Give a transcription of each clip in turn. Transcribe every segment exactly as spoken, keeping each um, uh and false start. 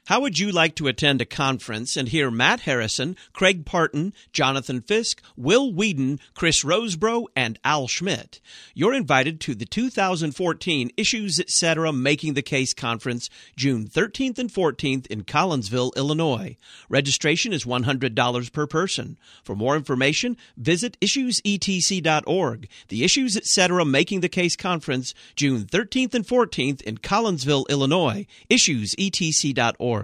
How would you like to attend a conference and hear Matt Harrison, Craig Parton, Jonathan Fisk, Will Whedon, Chris Rosebrough, and Al Schmidt? You're invited to the two thousand fourteen Issues Etc. Making the Case Conference, June thirteenth and fourteenth in Collinsville, Illinois. Registration is one hundred dollars per person. For more information, visit issues e t c dot org. The Issues Etc. Making the Case Conference, June thirteenth and fourteenth in Collinsville, Illinois. issues e t c dot org.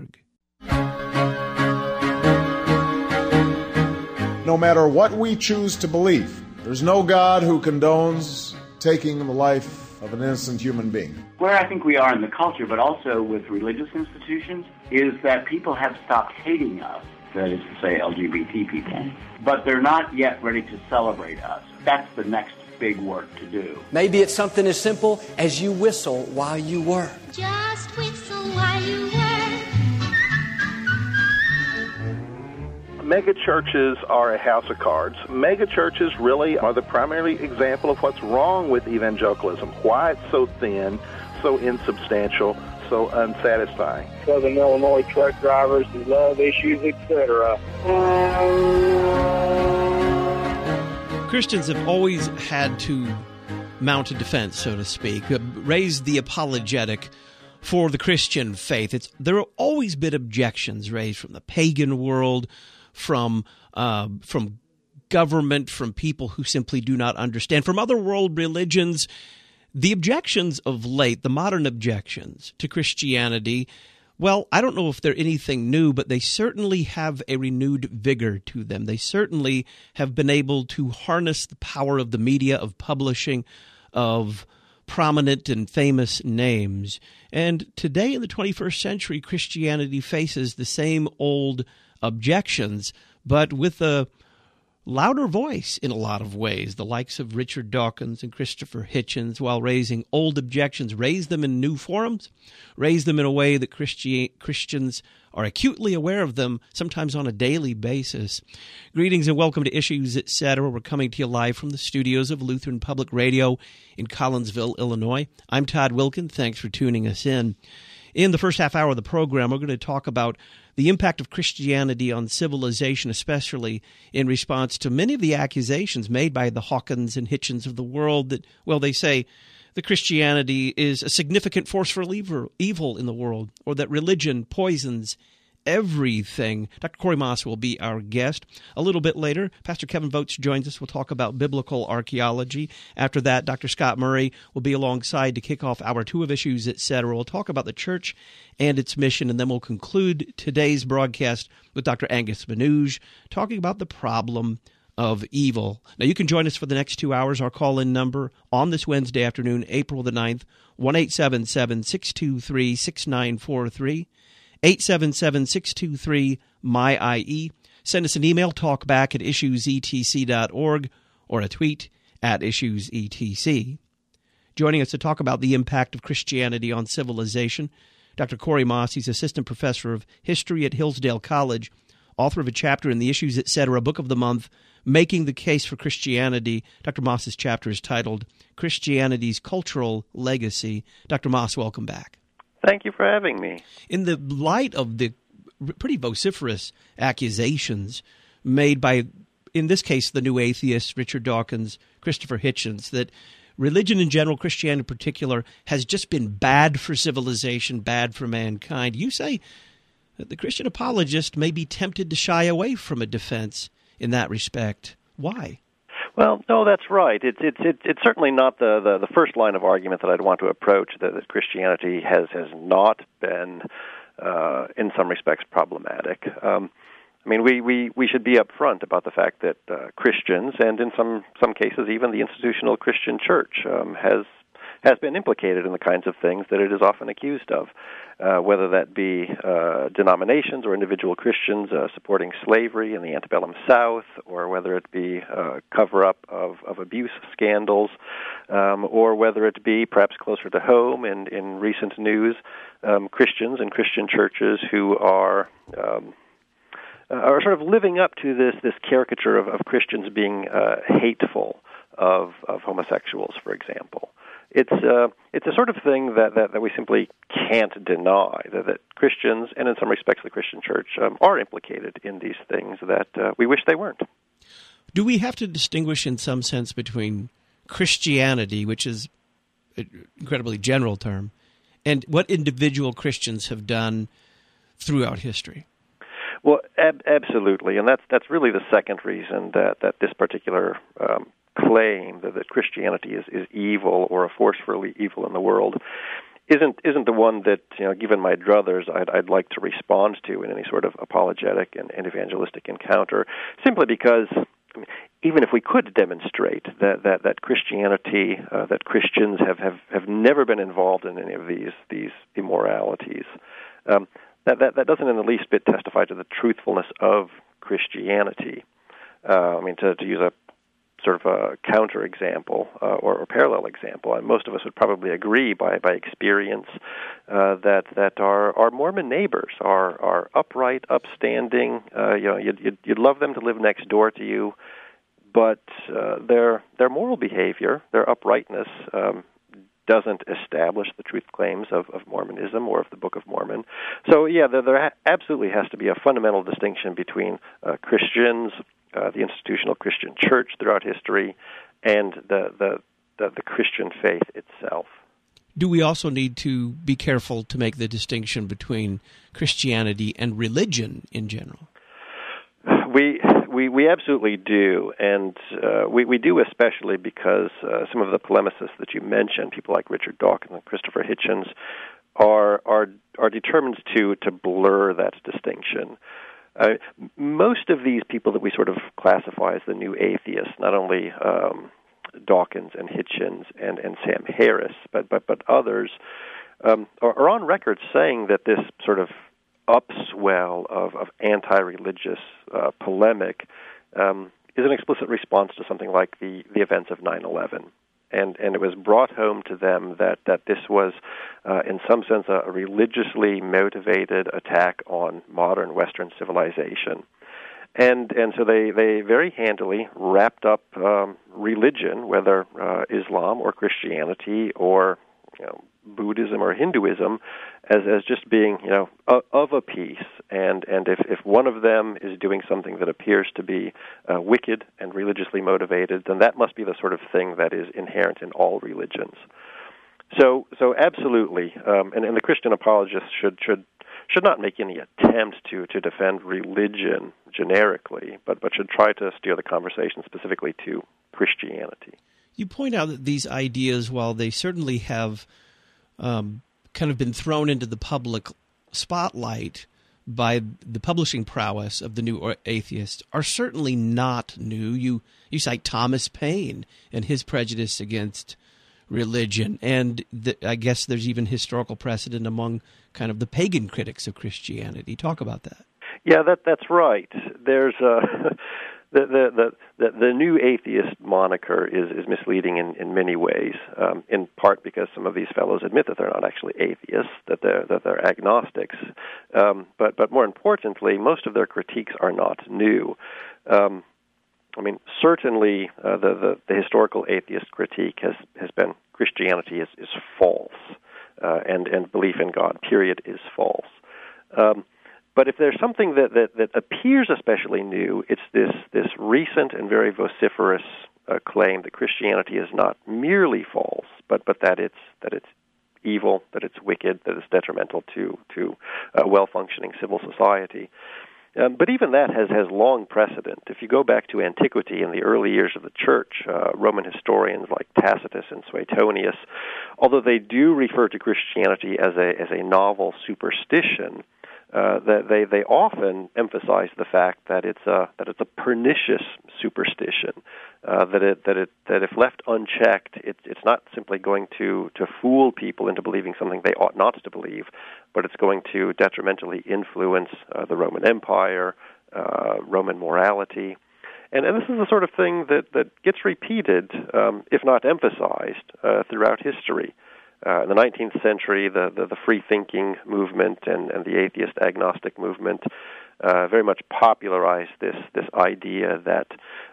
No matter what we choose to believe, there's no God who condones taking the life of an innocent human being. Where I think we are in the culture, but also with religious institutions, is that people have stopped hating us, that is to say L G B T people, but they're not yet ready to celebrate us. That's the next big work to do. Maybe it's something as simple as you whistle while you work. Just whistle while you work. Mega churches are a house of cards. Mega churches really are the primary example of what's wrong with evangelicalism, why it's so thin, so insubstantial, so unsatisfying. Southern Illinois truck drivers who love Issues, et cetera. Christians have always had to mount a defense, so to speak, raise the apologetic for the Christian faith. It's there have always been objections raised from the pagan world, from uh, from government, from people who simply do not understand, from other world religions. The objections of late, the modern objections to Christianity, well, I don't know if they're anything new, but they certainly have a renewed vigor to them. They certainly have been able to harness the power of the media, of publishing, of prominent and famous names. And today in the twenty-first century, Christianity faces the same old objections, but with a louder voice in a lot of ways. The likes of Richard Dawkins and Christopher Hitchens, while raising old objections, raise them in new forums, raise them in a way that Christi- Christians are acutely aware of them, sometimes on a daily basis. Greetings and welcome to Issues Etc. We're coming to you live from the studios of Lutheran Public Radio in Collinsville, Illinois. I'm Todd Wilkin. Thanks for tuning us in. In the first half hour of the program, we're going to talk about the impact of Christianity on civilization, especially in response to many of the accusations made by the Hawkins and Hitchens of the world that, well, they say that Christianity is a significant force for evil in the world, or that religion poisons everything. Doctor Corey Moss will be our guest. A little bit later, Pastor Kevin Votes joins us. We'll talk about biblical archaeology. After that, Doctor Scott Murray will be alongside to kick off Hour two of Issues, et cetera. We'll talk about the church and its mission, and then we'll conclude today's broadcast with Doctor Angus Manouge talking about the problem of evil. Now, you can join us for the next two hours. Our call-in number on this Wednesday afternoon, April the ninth, one eight seven seven, six two three, six nine four three. eight seven seven, six two three, M Y I E. Send us an email, talkback at issues e t c dot org, or a tweet at issues e t c. Joining us to talk about the impact of Christianity on civilization, Doctor Corey Moss. He's assistant professor of history at Hillsdale College, author of a chapter in the Issues Etc. Book of the Month, Making the Case for Christianity. Doctor Moss's chapter is titled Christianity's Cultural Legacy. Doctor Moss, welcome back. Thank you for having me. In the light of the pretty vociferous accusations made by, in this case, the new atheists, Richard Dawkins, Christopher Hitchens, that religion in general, Christianity in particular, has just been bad for civilization, bad for mankind, you say that the Christian apologist may be tempted to shy away from a defense in that respect. Why? Well, no, that's right. It's it's it's, it's certainly not the, the, the first line of argument that I'd want to approach, that, that Christianity has, has not been, uh, in some respects, problematic. Um, I mean, we, we, we should be upfront about the fact that uh, Christians, and in some, some cases even the institutional Christian church, um, has has been implicated in the kinds of things that it is often accused of, uh, whether that be uh, denominations or individual Christians uh, supporting slavery in the antebellum South, or whether it be uh, cover-up of, of abuse scandals, um, or whether it be, perhaps closer to home in, in recent news, um, Christians and Christian churches who are um, are sort of living up to this, this caricature of, of Christians being uh, hateful of, of homosexuals, for example. it's uh, it's a sort of thing that, that, that we simply can't deny, that, that Christians, and in some respects the Christian church, um, are implicated in these things that uh, we wish they weren't. Do we have to distinguish in some sense between Christianity, which is an incredibly general term, and what individual Christians have done throughout history? Well, ab- absolutely, and that's that's really the second reason that, that this particular um, claim that, that Christianity is, is evil or a force for evil in the world isn't isn't the one that, you know, given my druthers, I'd, I'd like to respond to in any sort of apologetic and, and evangelistic encounter, simply because I mean, even if we could demonstrate that that, that Christianity, uh, that Christians have, have, have never been involved in any of these these immoralities, um, that, that that doesn't in the least bit testify to the truthfulness of Christianity. Uh, I mean, to, to use a sort of a counter example uh, or, or parallel example, and most of us would probably agree by by experience uh, that that our, our Mormon neighbors are are upright, upstanding. Uh, you know, you'd, you'd you'd love them to live next door to you, but uh, their their moral behavior, their uprightness, um, doesn't establish the truth claims of, of Mormonism or of the Book of Mormon. So, yeah, there, there ha- absolutely has to be a fundamental distinction between uh, Christians, uh, the institutional Christian church throughout history, and the, the, the, the Christian faith itself. Do we also need to be careful to make the distinction between Christianity and religion in general? We we we absolutely do, and uh, we we do especially because uh, some of the polemicists that you mentioned, people like Richard Dawkins and Christopher Hitchens, are are are determined to to blur that distinction. Uh, most of these people that we sort of classify as the new atheists, not only um, Dawkins and Hitchens and, and Sam Harris, but but but others, um, are, are on record saying that this sort of upswell of, of anti-religious uh, polemic um, is an explicit response to something like the, the events of nine eleven. And and it was brought home to them that, that this was, uh, in some sense, a, a religiously motivated attack on modern Western civilization. And and so they, they very handily wrapped up um, religion, whether uh, Islam or Christianity or, you know, Buddhism or Hinduism, as as just being, you know, of, of a piece, and and if, if one of them is doing something that appears to be uh, wicked and religiously motivated, then that must be the sort of thing that is inherent in all religions. So so absolutely, um, and, and the Christian apologists should should should not make any attempt to, to defend religion generically, but but should try to steer the conversation specifically to Christianity. You point out that these ideas, while they certainly have Um, kind of been thrown into the public spotlight by the publishing prowess of the New Atheist, are certainly not new. You you cite Thomas Paine and his prejudice against religion, and the, I guess there's even historical precedent among kind of the pagan critics of Christianity. Talk about that. Yeah, that that's right. There's a The, the the the the new atheist moniker is, is misleading in, in many ways. Um, in part because some of these fellows admit that they're not actually atheists, that they're that they're agnostics. Um, but but more importantly, most of their critiques are not new. Um, I mean, certainly uh, the, the the historical atheist critique has has been Christianity is is false, uh, and and belief in God, period, is false. Um, But if there's something that, that, that appears especially new, it's this, this recent and very vociferous uh, claim that Christianity is not merely false, but, but that it's that it's evil, that it's wicked, that it's detrimental to to a well-functioning civil society. Um, but even that has, has long precedent. If you go back to antiquity in the early years of the Church, uh, Roman historians like Tacitus and Suetonius, although they do refer to Christianity as a as a novel superstition, Uh, that they, they often emphasize the fact that it's a that it's a pernicious superstition, uh, that it that it that if left unchecked, it's it's not simply going to, to fool people into believing something they ought not to believe, but it's going to detrimentally influence uh, the Roman Empire, uh, Roman morality, and and this is the sort of thing that, that gets repeated, um, if not emphasized, uh, throughout history. Uh, in the nineteenth century, the, the, the free-thinking movement and, and the atheist agnostic movement uh, very much popularized this this idea that,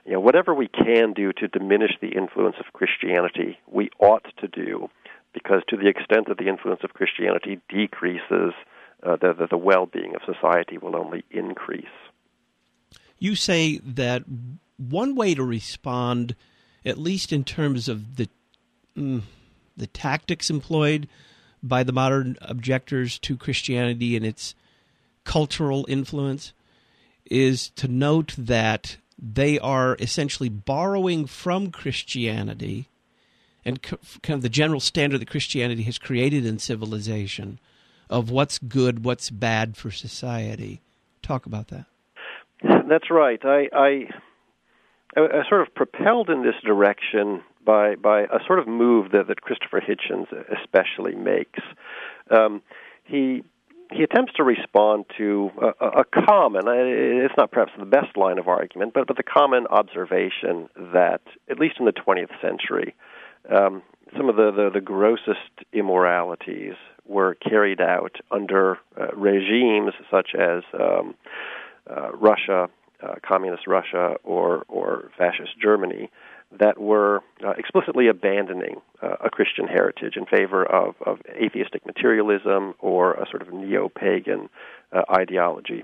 you know, whatever we can do to diminish the influence of Christianity, we ought to do, because to the extent that the influence of Christianity decreases, uh, the, the, the well-being of society will only increase. You say that one way to respond, at least in terms of the mm, the tactics employed by the modern objectors to Christianity and its cultural influence, is to note that they are essentially borrowing from Christianity and kind of the general standard that Christianity has created in civilization of what's good, what's bad for society. Talk about that. That's right. I, I, I sort of propelled in this direction by by a sort of move that, that Christopher Hitchens especially makes. Um, he he attempts to respond to a, a common, it's not perhaps the best line of argument, but, but the common observation that, at least in the twentieth century, um, some of the, the, the grossest immoralities were carried out under uh, regimes such as um, uh, Russia, uh, communist Russia, or, or fascist Germany, that were uh, explicitly abandoning uh, a Christian heritage in favor of, of atheistic materialism or a sort of neo-pagan uh, ideology.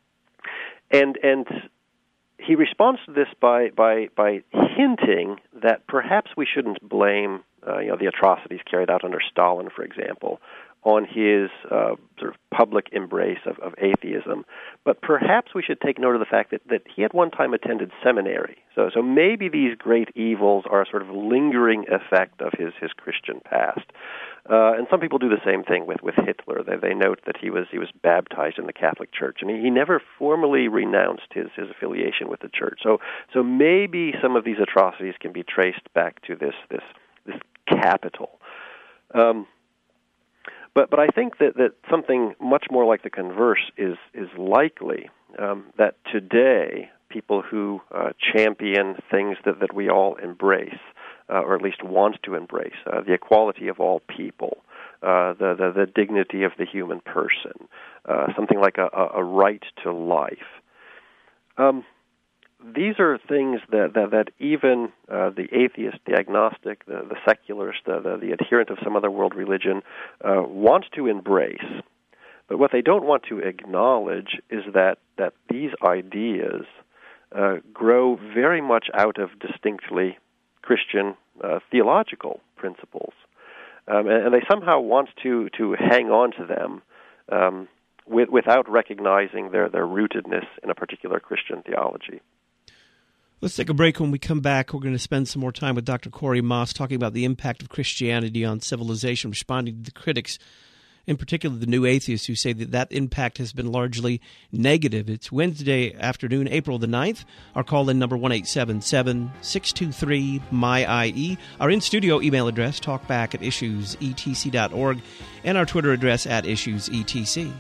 And and he responds to this by by, by hinting that perhaps we shouldn't blame uh, you know the atrocities carried out under Stalin, for example, on his uh, sort of public embrace of, of atheism. But perhaps we should take note of the fact that, that he at one time attended seminary. So so maybe these great evils are a sort of lingering effect of his, his Christian past. Uh, and some people do the same thing with, with Hitler. They they note that he was he was baptized in the Catholic Church, and he, he never formally renounced his, his affiliation with the Church. So so maybe some of these atrocities can be traced back to this this this capital. Um, But but I think that, that something much more like the converse is is likely, um, that today people who uh, champion things that, that we all embrace, uh, or at least want to embrace, uh, the equality of all people, uh, the, the the dignity of the human person, uh, something like a, a right to life. Um, These are things that that, that even uh, the atheist, the agnostic, the, the secularist, the, the, the adherent of some other world religion uh, want to embrace. But what they don't want to acknowledge is that, that these ideas uh, grow very much out of distinctly Christian uh, theological principles. Um, and, and they somehow want to, to hang on to them um, with, without recognizing their, their rootedness in a particular Christian theology. Let's take a break. When we come back, we're going to spend some more time with Doctor Corey Moss talking about the impact of Christianity on civilization, responding to the critics, in particular the new atheists who say that that impact has been largely negative. It's Wednesday afternoon, April the ninth. Our call-in number one eight seven seven, six two three, M Y I E. Our in-studio email address, talkback at issues e t c dot org, and our Twitter address at issues e t c.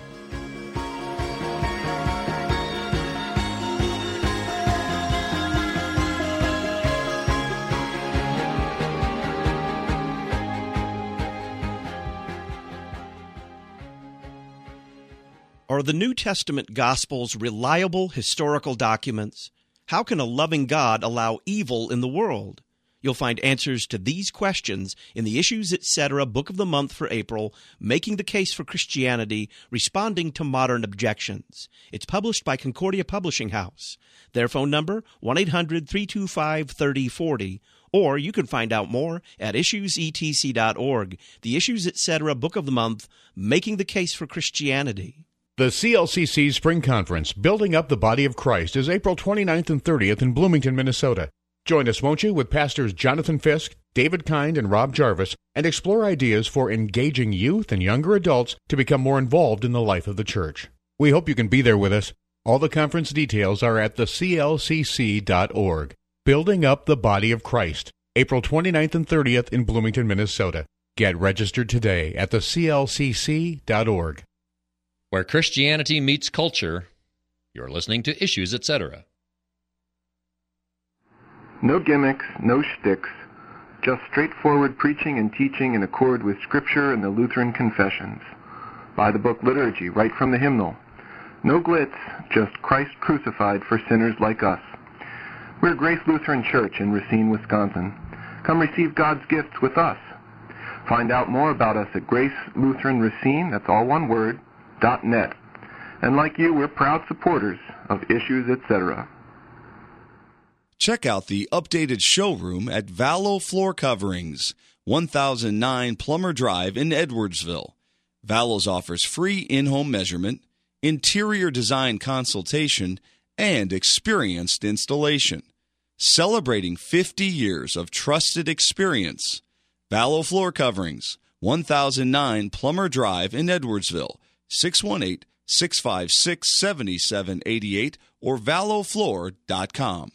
Are the New Testament Gospels reliable historical documents? How can a loving God allow evil in the world? You'll find answers to these questions in the Issues Etc. Book of the Month for April, Making the Case for Christianity, Responding to Modern Objections. It's published by Concordia Publishing House. Their phone number, one eight hundred, three two five, three oh four oh, or you can find out more at issues e t c dot org. The Issues Etc. Book of the Month, Making the Case for Christianity. The C L C C Spring Conference, Building Up the Body of Christ, is April twenty-ninth and thirtieth in Bloomington, Minnesota. Join us, won't you, with Pastors Jonathan Fisk, David Kind, and Rob Jarvis, and explore ideas for engaging youth and younger adults to become more involved in the life of the church. We hope you can be there with us. All the conference details are at the c l c c dot org. Building Up the Body of Christ, April twenty-ninth and thirtieth in Bloomington, Minnesota. Get registered today at the c l c c dot org. Where Christianity meets culture, you're listening to Issues Etc. No gimmicks, no shticks, just straightforward preaching and teaching in accord with Scripture and the Lutheran confessions. By the book Liturgy, right from the hymnal. No glitz, just Christ crucified for sinners like us. We're Grace Lutheran Church in Racine, Wisconsin. Come receive God's gifts with us. Find out more about us at Grace Lutheran Racine, that's all one word, dot net. And like you, we're proud supporters of Issues, et cetera. Check out the updated showroom at Vallow Floor Coverings, one thousand nine Plummer Drive in Edwardsville. Vallow's offers free in-home measurement, interior design consultation, and experienced installation. Celebrating fifty years of trusted experience. Vallow Floor Coverings, one thousand nine Plummer Drive in Edwardsville, six one eight, six five six, seven seven eight eight or vallow floor dot com.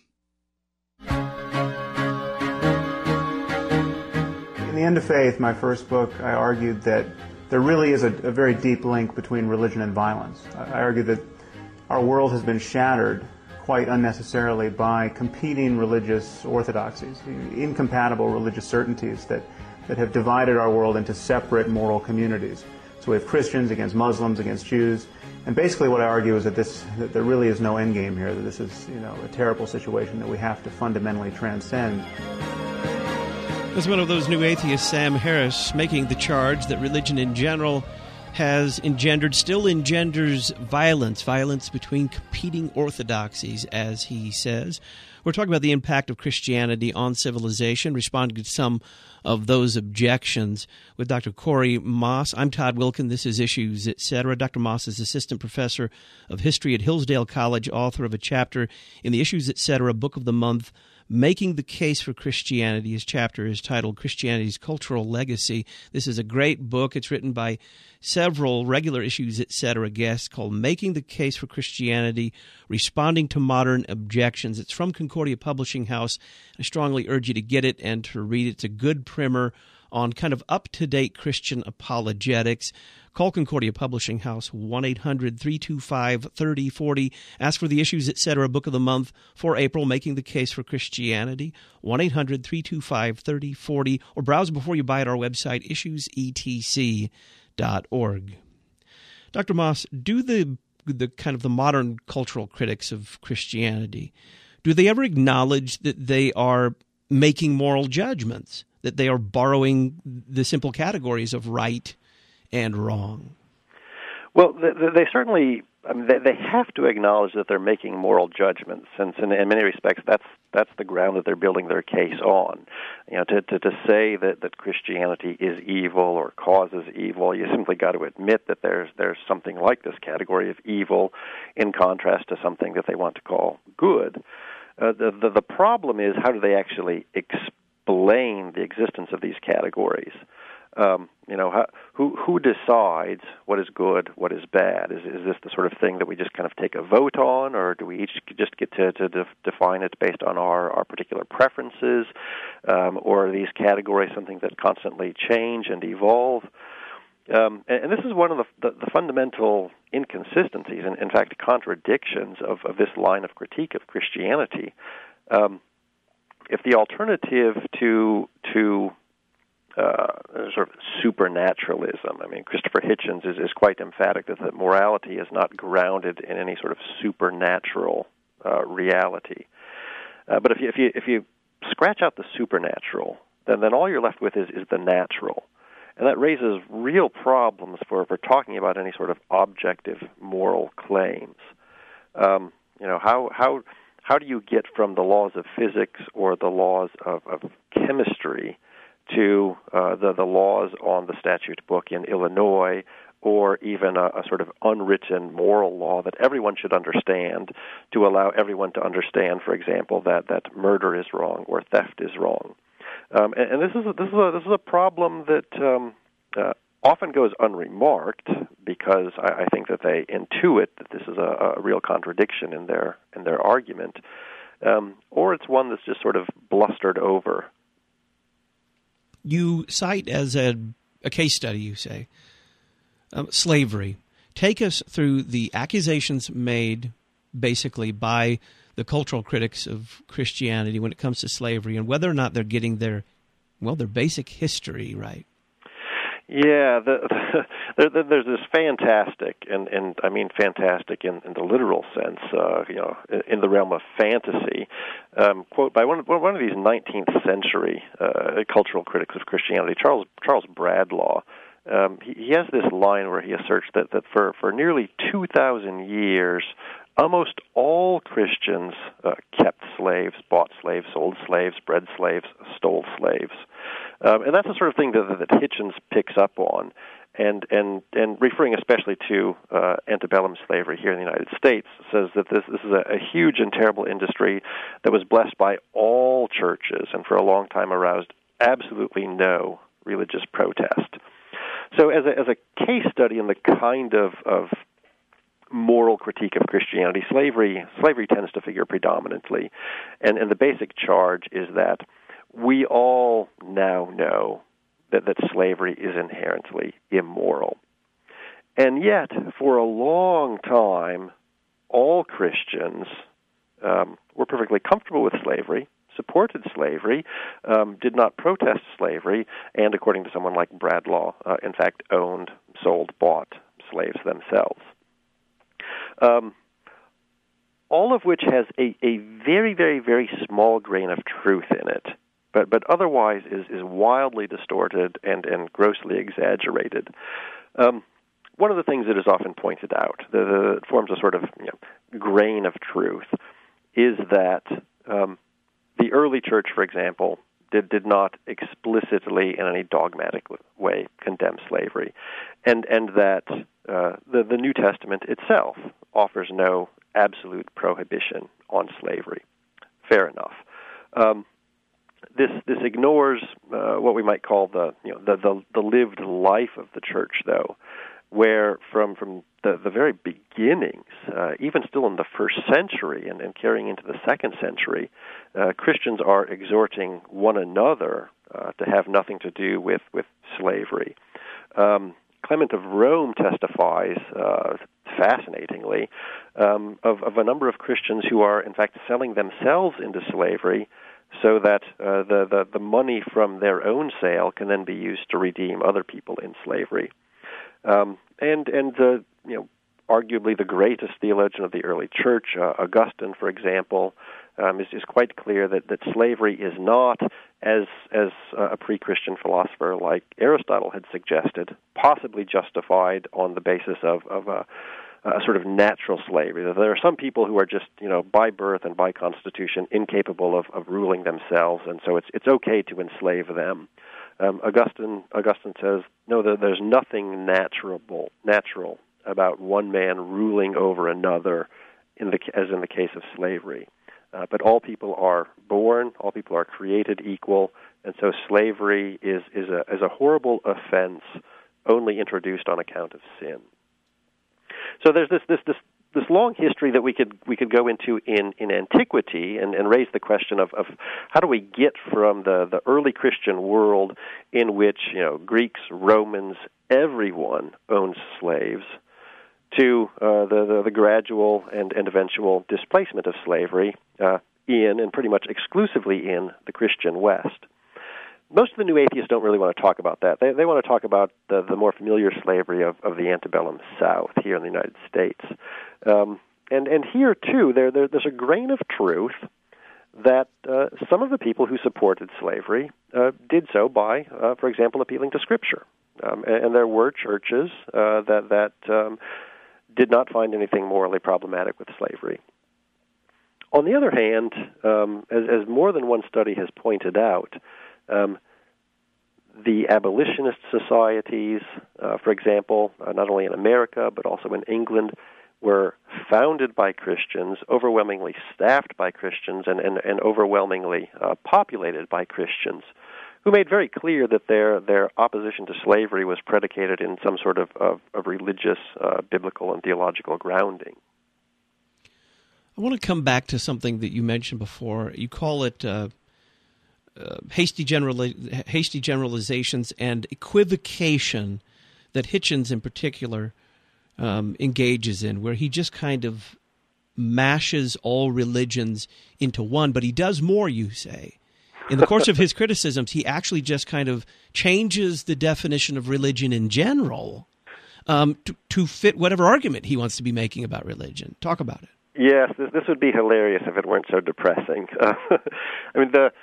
In The End of Faith, my first book, I argued that there really is a, a very deep link between religion and violence. I argued that our world has been shattered quite unnecessarily by competing religious orthodoxies, incompatible religious certainties that, that have divided our world into separate moral communities. So we have Christians against Muslims, against Jews, and basically what I argue is that this that there really is no end game here, that this is, you know, a terrible situation that we have to fundamentally transcend. As one of those new atheists, Sam Harris, making the charge that religion in general has engendered, still engenders violence, violence between competing orthodoxies, as he says. We're talking about the impact of Christianity on civilization, responding to some of those objections with Doctor Corey Moss. I'm Todd Wilkin. This is Issues, et cetera. Doctor Moss is assistant professor of history at Hillsdale College, author of a chapter in the Issues, et cetera. Book of the Month, Making the Case for Christianity. His chapter is titled Christianity's Cultural Legacy. This is a great book. It's written by several regular Issues, et cetera. guests, called Making the Case for Christianity, Responding to Modern Objections. It's from Concordia Publishing House. I strongly urge you to get it and to read it. It's a good primer on kind of up-to-date Christian apologetics. Call Concordia Publishing House, one eight hundred, three two five, three oh four oh. Ask for the Issues, et cetera. Book of the Month for April, Making the Case for Christianity, one eight hundred, three two five, three oh four oh, or browse before you buy at our website, issues e t c dot org. Doctor Moss, do the the kind of the modern cultural critics of Christianity, do they ever acknowledge that they are making moral judgments, that they are borrowing the simple categories of right and wrong? Well, they, they certainly, I mean, they, they have to acknowledge that they're making moral judgments, since in, in many respects that's that's the ground that they're building their case on. You know, to to, to say that, that Christianity is evil or causes evil, you simply got to admit that there's there's something like this category of evil, in contrast to something that they want to call good. Uh, the, the the problem is, how do they actually explain the existence of these categories? Um, you know, how, who who decides what is good, what is bad? Is is this the sort of thing that we just kind of take a vote on, or do we each just get to, to def- define it based on our, our particular preferences, um, or are these categories something that constantly change and evolve? Um, and, and this is one of the, the, the fundamental inconsistencies, and in fact contradictions of, of this line of critique of Christianity. Um, if the alternative to to Uh, sort of supernaturalism. I mean, Christopher Hitchens is, is quite emphatic that the morality is not grounded in any sort of supernatural uh, reality. Uh, but if you, if you if you scratch out the supernatural, then then all you're left with is, is the natural, and that raises real problems for for talking about any sort of objective moral claims. Um, you know, how how how do you get from the laws of physics or the laws of, of chemistry to uh, the, the laws on the statute book in Illinois, or even a, a sort of unwritten moral law that everyone should understand, to allow everyone to understand, for example, that, that murder is wrong or theft is wrong. Um, and, and this is a, this is a, this is a problem that um, uh, often goes unremarked, because I, I think that they intuit that this is a, a real contradiction in their in their argument, um, or it's one that's just sort of blustered over. You cite as a, a case study, you say, um, slavery. Take us through the accusations made basically by the cultural critics of Christianity when it comes to slavery, and whether or not they're getting their, well, their basic history right. Yeah, the, the, the, there's this fantastic, and, and I mean fantastic in, in the literal sense, uh, you know, in, in the realm of fantasy, um, quote by one of, one of these nineteenth century uh, cultural critics of Christianity, Charles Charles Bradlaugh. Um, he, he has this line where he asserts that, that for, for nearly two thousand years, almost all Christians uh, kept slaves, bought slaves, sold slaves, bred slaves, stole slaves. Um, and that's the sort of thing that, that Hitchens picks up on, and and, and referring especially to uh, antebellum slavery here in the United States, says that this, this is a, a huge and terrible industry that was blessed by all churches and for a long time aroused absolutely no religious protest. So as a, as a case study in the kind of, of moral critique of Christianity, slavery slavery tends to figure predominantly, and, and the basic charge is that we all now know that, that slavery is inherently immoral. And yet, for a long time, all Christians um, were perfectly comfortable with slavery, supported slavery, um, did not protest slavery, and according to someone like Bradlaugh, uh, in fact, owned, sold, bought slaves themselves. Um, all of which has a, a very, very, very small grain of truth in it, but but otherwise is, is wildly distorted and, and grossly exaggerated. Um, one of the things that is often pointed out, that forms a sort of you know, grain of truth, is that um, the early church, for example, did, did not explicitly in any dogmatic way condemn slavery, and and that uh, the, the New Testament itself offers no absolute prohibition on slavery. Fair enough. Um, this this ignores uh, what we might call the you know the, the the lived life of the church, though, where from from the, the very beginnings, uh, even still in the first century and, and carrying into the second century, uh, Christians are exhorting one another uh, to have nothing to do with, with slavery. Um, Clement of Rome testifies, uh, fascinatingly, um, of, of a number of Christians who are, in fact, selling themselves into slavery so that uh, the, the, the money from their own sale can then be used to redeem other people in slavery. Um, and and uh, you know, arguably the greatest theologian of the early church, uh, Augustine, for example, um, is, is quite clear that, that slavery is not, as as a pre-Christian philosopher like Aristotle had suggested, possibly justified on the basis of, of a, a sort of natural slavery. That there are some people who are just, you know, by birth and by constitution incapable of, of ruling themselves, and so it's it's okay to enslave them. Um, Augustine Augustine says, no, there's nothing natural natural about one man ruling over another, in the as in the case of slavery. Uh, but all people are born, all people are created equal, and so slavery is is a is a horrible offense only introduced on account of sin. So there's this this this. This long history that we could we could go into in, in antiquity and, and raise the question of, of how do we get from the, the early Christian world in which, you know, Greeks, Romans, everyone owns slaves, to uh, the, the the gradual and, and eventual displacement of slavery uh, in and pretty much exclusively in the Christian West. Most of the new atheists don't really want to talk about that. They they want to talk about the, the more familiar slavery of, of the antebellum South here in the United States. Um, and, and here, too, there, there there's a grain of truth that uh, some of the people who supported slavery uh, did so by, uh, for example, appealing to Scripture. Um, and, and there were churches uh, that, that um, did not find anything morally problematic with slavery. On the other hand, um, as, as more than one study has pointed out, Um, the abolitionist societies, uh, for example, uh, not only in America but also in England, were founded by Christians, overwhelmingly staffed by Christians, and, and, and overwhelmingly uh, populated by Christians, who made very clear that their their opposition to slavery was predicated in some sort of, of, of religious, uh, biblical, and theological grounding. I want to come back to something that you mentioned before. You call it Uh... Uh, hasty generali- hasty generalizations and equivocation that Hitchens in particular um, engages in, where he just kind of mashes all religions into one. But he does more, you say. in the course of his criticisms, he actually just kind of changes the definition of religion in general um, to, to fit whatever argument he wants to be making about religion. Talk about it. Yes, this, this would be hilarious if it weren't so depressing. Uh, I mean, the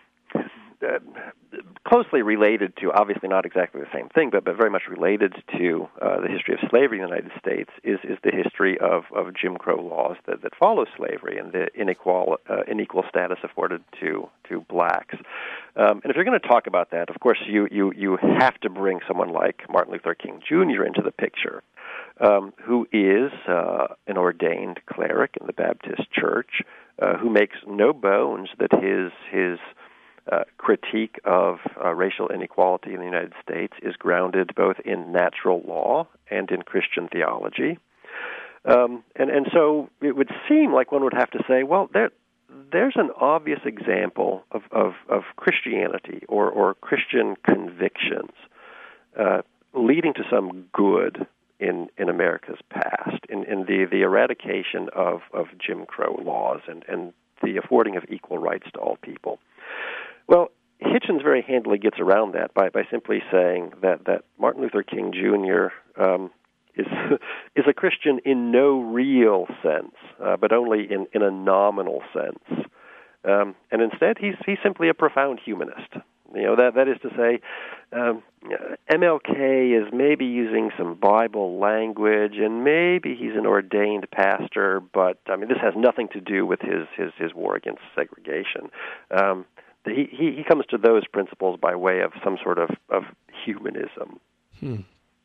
uh, closely related to, obviously not exactly the same thing, but, but very much related to uh, the history of slavery in the United States is, is the history of, of Jim Crow laws that, that follow slavery and the unequal, uh, unequal status afforded to, to blacks. Um, and if you're going to talk about that, of course, you, you, you have to bring someone like Martin Luther King Junior into the picture, um, who is uh, an ordained cleric in the Baptist Church, uh, who makes no bones that his his Uh, critique of uh, racial inequality in the United States is grounded both in natural law and in Christian theology. Um, and, and so it would seem like one would have to say, well, there, there's an obvious example of, of, of Christianity or, or Christian convictions uh, leading to some good in, in America's past, in, in the, the eradication of, of Jim Crow laws and, and the affording of equal rights to all people. Well, Hitchens very handily gets around that by, by simply saying that, that Martin Luther King Junior um, is is a Christian in no real sense, uh, but only in, in a nominal sense. Um, and instead, he's he's simply a profound humanist. You know, that that is to say, um, M L K is maybe using some Bible language, and maybe he's an ordained pastor, but I mean, this has nothing to do with his his, his war against segregation. Um, He, he he comes to those principles by way of some sort of, of humanism. Hmm.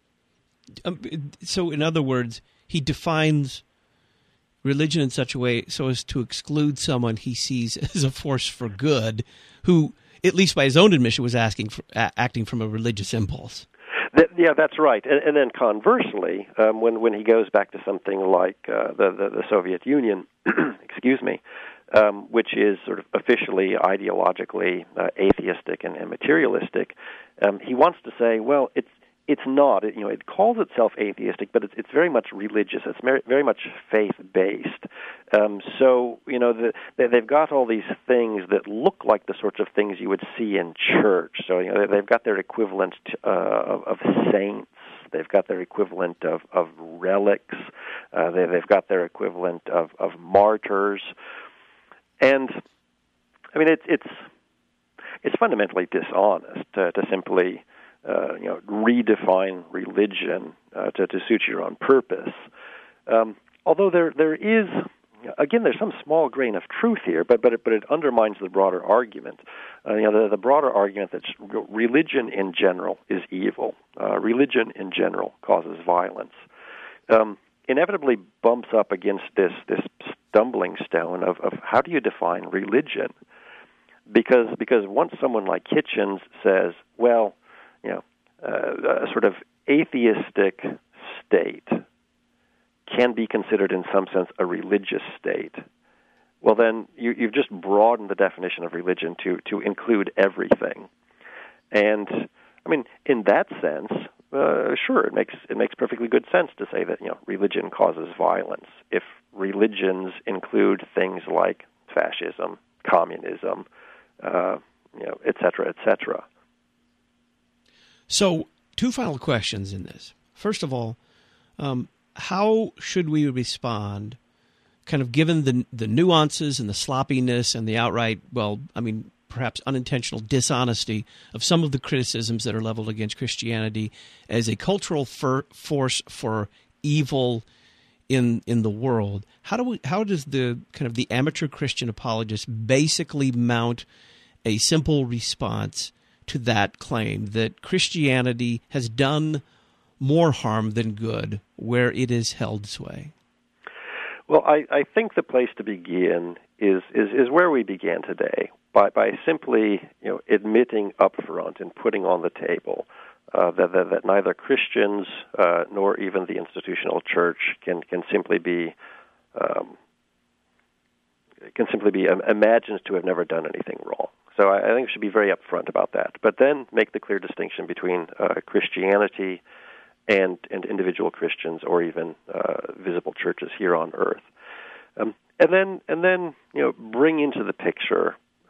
Um, so, in other words, he defines religion in such a way so as to exclude someone he sees as a force for good, who, at least by his own admission, was asking for, uh, acting from a religious impulse. That, yeah, that's right. And, and then conversely, um, when when he goes back to something like uh, the, the the Soviet Union, excuse me. Um, which is sort of officially ideologically uh, atheistic and, and materialistic, um, he wants to say, well, it's it's not. It, you know, it calls itself atheistic, but it's it's very much religious. It's very, very much faith based. Um, so you know, the, they, they've got all these things that look like the sorts of things you would see in church. So you know, they've got their equivalent to, uh, of, of saints. They've got their equivalent of of relics. Uh, they, they've got their equivalent of of martyrs. And I mean, it's it's it's fundamentally dishonest to, to simply uh, you know redefine religion uh, to, to suit your own purpose. Um, although there there is again there's some small grain of truth here, but but it, but it undermines the broader argument. Uh, you know, the, the broader argument that religion in general is evil. Uh, religion in general causes violence. Um, inevitably bumps up against this this stumbling stone of, of how do you define religion? Because because once someone like Hitchens says, well, you know, uh, a sort of atheistic state can be considered in some sense a religious state, well then you, you've just broadened the definition of religion to, to include everything. And I mean, in that sense, Uh, sure, it makes it makes perfectly good sense to say that you know religion causes violence. If religions include things like fascism, communism, uh, you know, et cetera, et cetera. So, two final questions in this. First of all, um, how should we respond, kind of given the the nuances and the sloppiness and the outright, well, I mean, perhaps unintentional dishonesty of some of the criticisms that are leveled against Christianity as a cultural for, force for evil in in the world? How do we? How does the kind of the amateur Christian apologist basically mount a simple response to that claim that Christianity has done more harm than good where it is held sway? Well, I, I think the place to begin is, is, is where we began today, by, by simply you know admitting up front and putting on the table uh, that, that, that neither Christians uh, nor even the institutional church can, can simply be um, can simply be imagined to have never done anything wrong. So I, I think we should be very upfront about that. But then make the clear distinction between uh, Christianity and and individual Christians, or even uh, visible churches here on earth, um, and then and then you know bring into the picture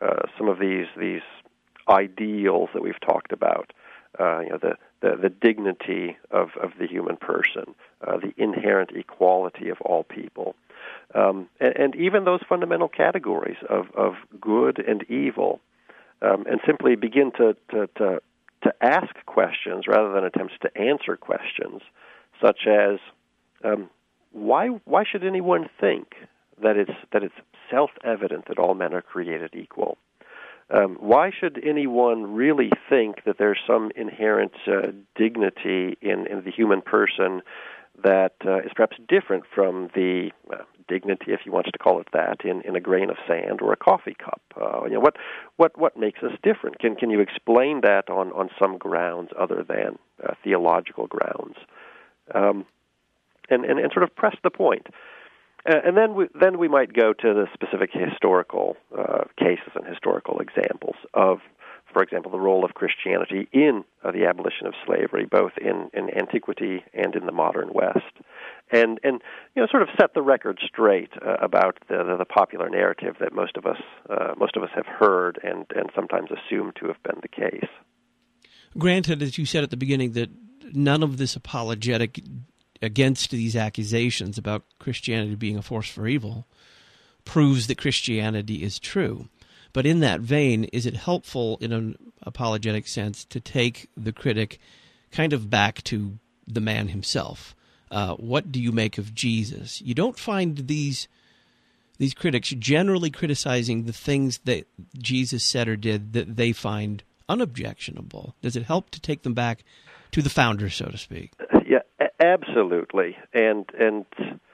uh, some of these these ideals that we've talked about, uh, you know, the, the, the dignity of, of the human person, uh, the inherent equality of all people, um, and, and even those fundamental categories of, of good and evil, um, and simply begin to, to, to, to ask questions rather than attempts to answer questions, such as, um, why why should anyone think that it's that it's self-evident that all men are created equal? Um, why should anyone really think that there's some inherent uh, dignity in, in the human person that uh, is perhaps different from the uh, dignity, if you want to call it that, in, in a grain of sand or a coffee cup? Uh, you know, what what what makes us different? Can can you explain that on, on some grounds other than uh, theological grounds? Um, and, and and sort of press the point. Uh, and then we, then we might go to the specific historical uh, cases and historical examples of, for example, the role of Christianity in uh, the abolition of slavery, both in, in antiquity and in the modern West, and and you know sort of set the record straight uh, about the, the the popular narrative that most of us uh, most of us have heard and and sometimes assumed to have been the case. Granted, as you said at the beginning, that none of this apologetic against these accusations about Christianity being a force for evil proves that Christianity is true. But in that vein, is it helpful in an apologetic sense to take the critic kind of back to the man himself? Uh, what do you make of Jesus? You don't find these these critics generally criticizing the things that Jesus said or did that they find unobjectionable. Does it help to take them back to the founder, so to speak? Yeah, absolutely. And and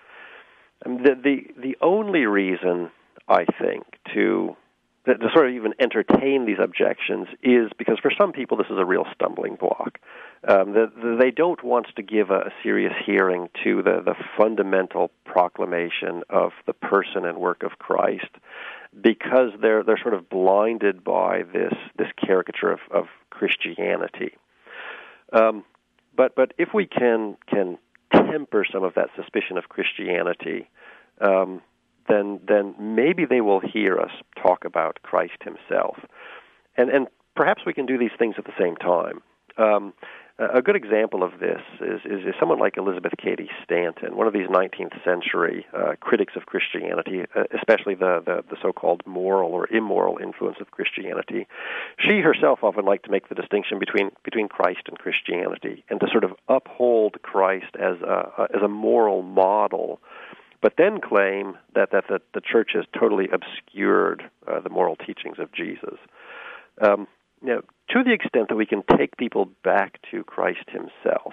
the the the only reason, I think, to to sort of even entertain these objections is because for some people this is a real stumbling block. Um, the, the, they don't want to give a, a serious hearing to the, the fundamental proclamation of the person and work of Christ because they're they're sort of blinded by this this caricature of, of Christianity. Um, but but if we can can temper some of that suspicion of Christianity, um, then then maybe they will hear us talk about Christ himself. And and perhaps we can do these things at the same time. Um, a good example of this is, is, is someone like Elizabeth Cady Stanton, one of these nineteenth century uh, critics of Christianity, uh, especially the, the, the so-called moral or immoral influence of Christianity. She herself often liked to make the distinction between between Christ and Christianity and to sort of uphold Christ as a, as a moral model, but then claim that, that the, the church has totally obscured uh, the moral teachings of Jesus. Um, you know, to the extent that we can take people back to Christ himself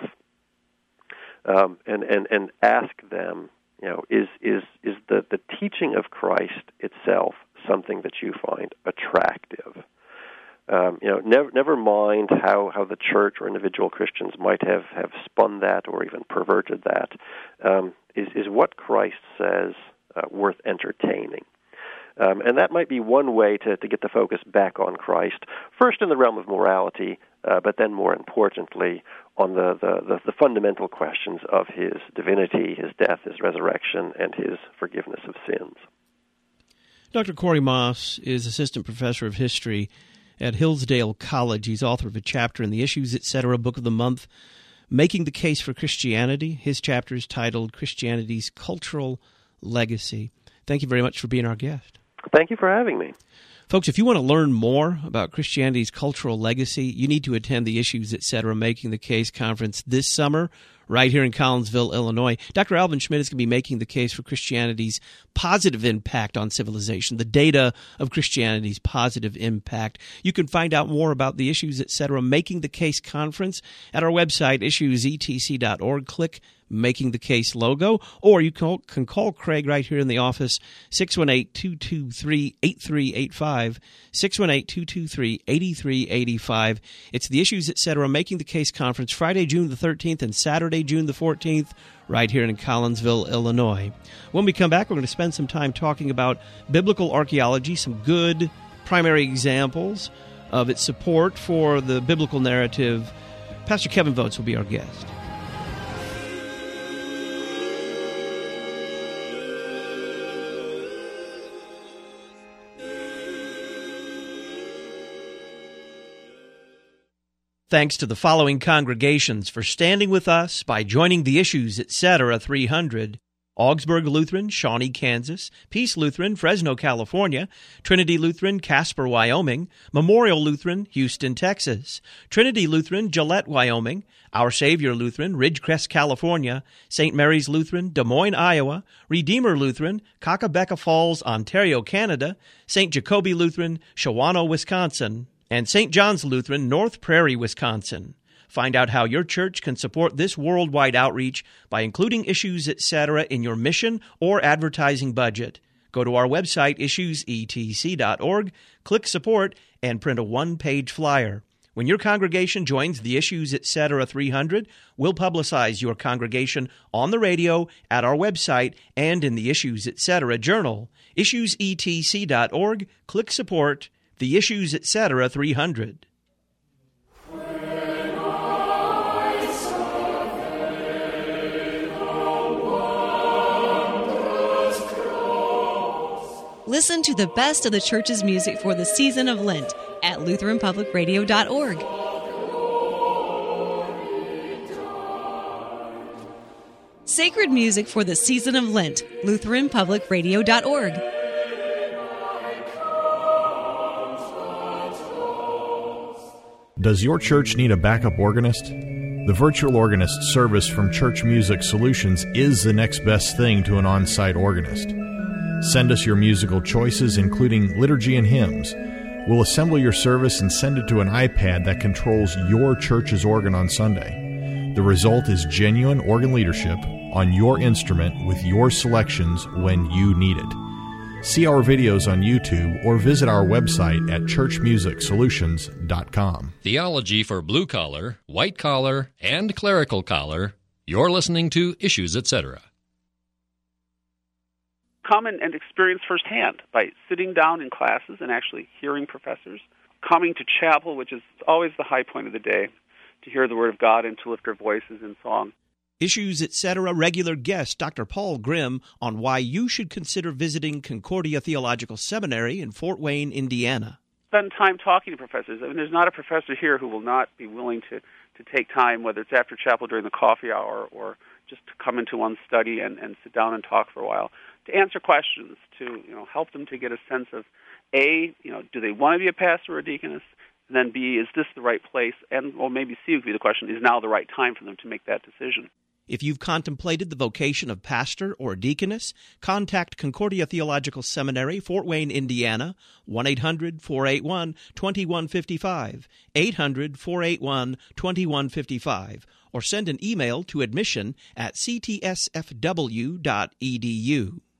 um, and, and, and ask them, you know, is is is the, the teaching of Christ itself something that you find attractive? Um, you know, never never mind how, how the church or individual Christians might have, have spun that or even perverted that. Um, is is what Christ says uh, worth entertaining? Um, and that might be one way to, to get the focus back on Christ, first in the realm of morality, uh, but then more importantly on the, the, the, the fundamental questions of his divinity, his death, his resurrection, and his forgiveness of sins. Doctor Corey Moss is assistant professor of history at Hillsdale College. He's author of a chapter in the Issues, et cetera, book of the month, Making the Case for Christianity. His chapter is titled Christianity's Cultural Legacy. Thank you very much for being our guest. Thank you for having me. Folks, if you want to learn more about Christianity's cultural legacy, you need to attend the Issues, et cetera, Making the Case conference this summer right here in Collinsville, Illinois. Doctor Alvin Schmidt is going to be making the case for Christianity's positive impact on civilization, the data of Christianity's positive impact. You can find out more about the Issues, et cetera, Making the Case conference at our website, issues e t c dot org. Click Making the Case logo, or you can call Craig right here in the office, six one eight, two two three, eight three eight five, six one eight, two two three, eight three eight five. It's the Issues, et cetera, Making the Case conference, Friday, June the thirteenth, and Saturday, June the fourteenth, right here in Collinsville, Illinois. When we come back, we're going to spend some time talking about biblical archaeology, some good primary examples of its support for the biblical narrative. Pastor Kevin Votes will be our guest. Thanks to the following congregations for standing with us by joining the Issues Etc. three hundred. Augsburg Lutheran, Shawnee, Kansas; Peace Lutheran, Fresno, California; Trinity Lutheran, Casper, Wyoming; Memorial Lutheran, Houston, Texas; Trinity Lutheran, Gillette, Wyoming; Our Savior Lutheran, Ridgecrest, California; Saint Mary's Lutheran, Des Moines, Iowa; Redeemer Lutheran, Kakabeka Falls, Ontario, Canada; Saint Jacobi Lutheran, Shawano, Wisconsin; and Saint John's Lutheran, North Prairie, Wisconsin. Find out how your church can support this worldwide outreach by including Issues Etc. in your mission or advertising budget. Go to our website, issues e t c dot org, click Support, and print a one-page flyer. When your congregation joins the Issues Etc. three hundred, we'll publicize your congregation on the radio, at our website, and in the Issues Etc. journal. issues e t c dot org, click Support, the Issues Etc. three hundred. Listen to the best of the church's music for the season of Lent at lutheran public radio dot org. Sacred music for the season of Lent, lutheran public radio dot org. Does your church need a backup organist? The virtual organist service from Church Music Solutions is the next best thing to an on-site organist. Send us your musical choices, including liturgy and hymns. We'll assemble your service and send it to an iPad that controls your church's organ on Sunday. The result is genuine organ leadership on your instrument with your selections when you need it. See our videos on YouTube or visit our website at church music solutions dot com. Theology for blue collar, white collar, and clerical collar. You're listening to Issues Etc. Come and, and experience firsthand by sitting down in classes and actually hearing professors, coming to chapel, which is always the high point of the day, to hear the Word of God and to lift our voices in song. Issues Etc. regular guest Doctor Paul Grimm on why you should consider visiting Concordia Theological Seminary in Fort Wayne, Indiana. Spend time talking to professors. I mean, there's not a professor here who will not be willing to, to take time, whether it's after chapel during the coffee hour or just to come into one's study and, and sit down and talk for a while, to answer questions, to you know help them to get a sense of, A, you know, do they want to be a pastor or a deaconess? And then B, is this the right place? And or maybe C would be the question, is now the right time for them to make that decision? If you've contemplated the vocation of pastor or deaconess, contact Concordia Theological Seminary, Fort Wayne, Indiana, one eight hundred, four eight one, two one five five, eight hundred, four eight one, two one five five, or send an email to admission at c t s f w dot e d u.